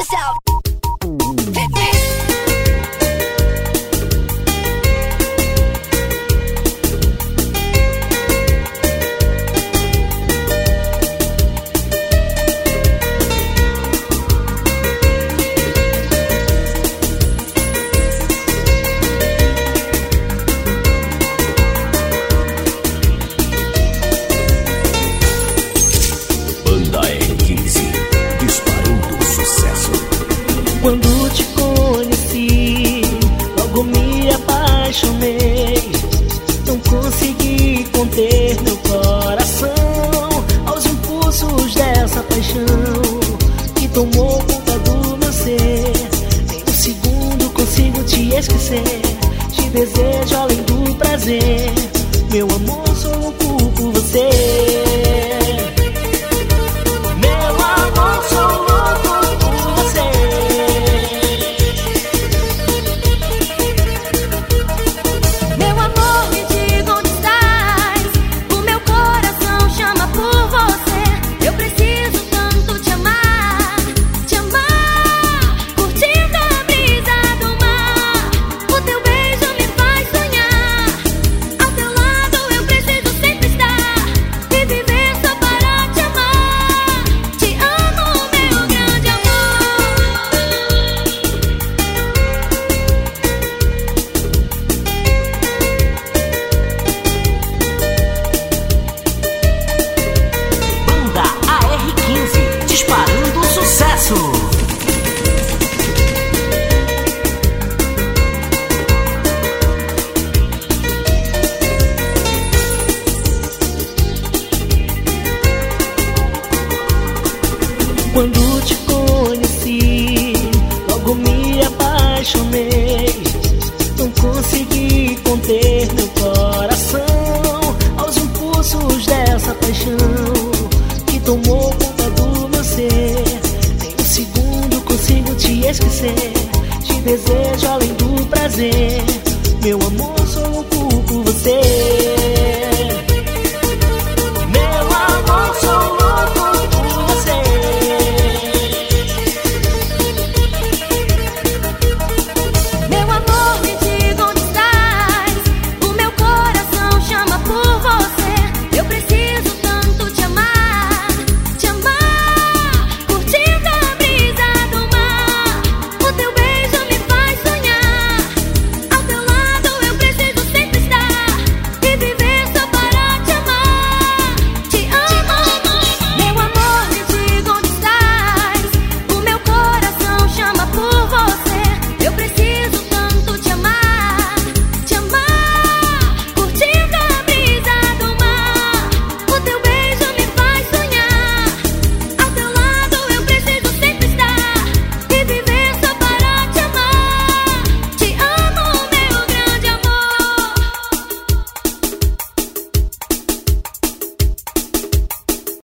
yourself. Hit me. Quando te conheci, logo me apaixonei. Não consegui conter meu coração aos impulsos dessa paixão que tomou conta do meu ser. Em um segundo consigo te esquecer. Te desejo além do prazer. Meu amor, sou louco por você. Meu amor, sou louco por você. Quando te conheci, logo me apaixonei. Não consegui conter meu coração aos impulsos dessa paixão